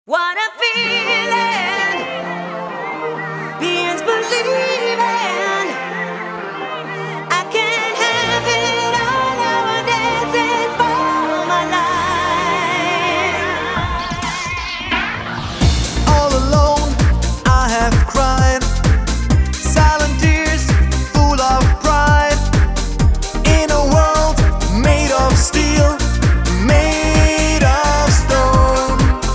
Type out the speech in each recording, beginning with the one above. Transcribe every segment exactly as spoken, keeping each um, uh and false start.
What a feeling, being's believing. I can't have it all, now I'm dancing for my life. All alone, I have cried, silent tears, full of pride, in a world made of steel, made of stone.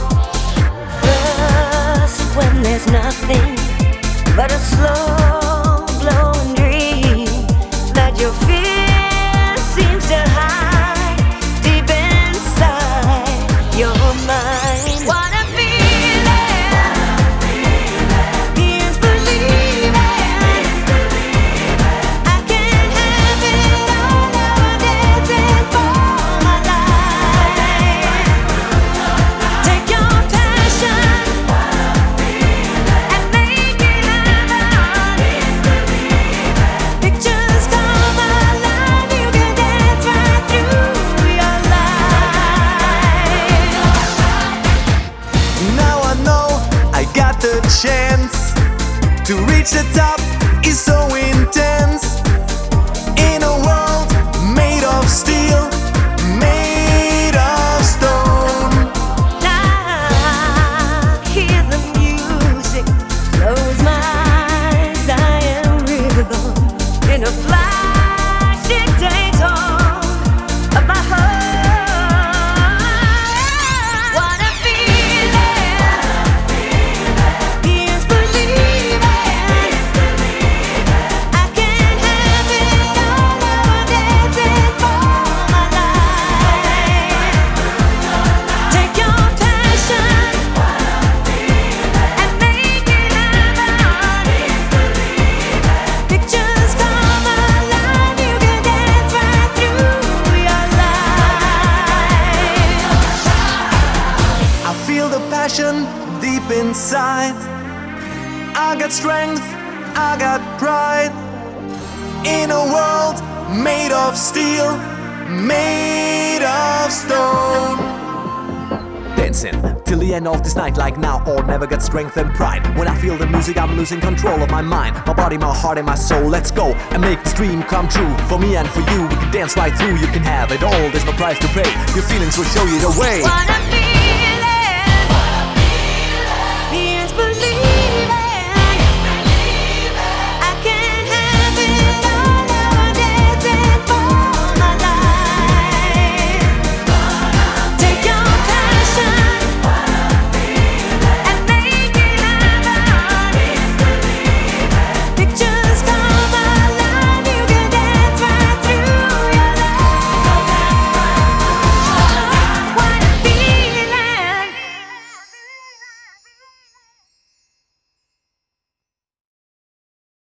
First, when there's nothing but a slow glowing dream that your fear seems to hide deep inside your mind. What a feeling, being's believing. I can't have it all, now I'm dancing for my life. Take your passion and make it happen. Pictures come alive, you can dance right through your life. Now I know I got the chance to reach the top, is so intense. In a world made of steel, made of stone. Now hear the music, close my eyes, I am rhythm in a flashing daytone of my heart. What a feeling, being's believing. I can't have it all, now I'm dancing for my life. Take your passion and make it happen. Pictures come alive, you can dance right through your life. I feel the passion deep inside. I got strength, I got pride. In a world made of steel, made of stone. Dancing till the end of this night, like now or never, get strength and pride. When I feel the music, I'm losing control of my mind, my body, my heart, and my soul. Let's go and make this dream come true. For me and for you, we can dance right through. You can have it all, there's no price to pay. Your feelings will show you the way. What a feeling.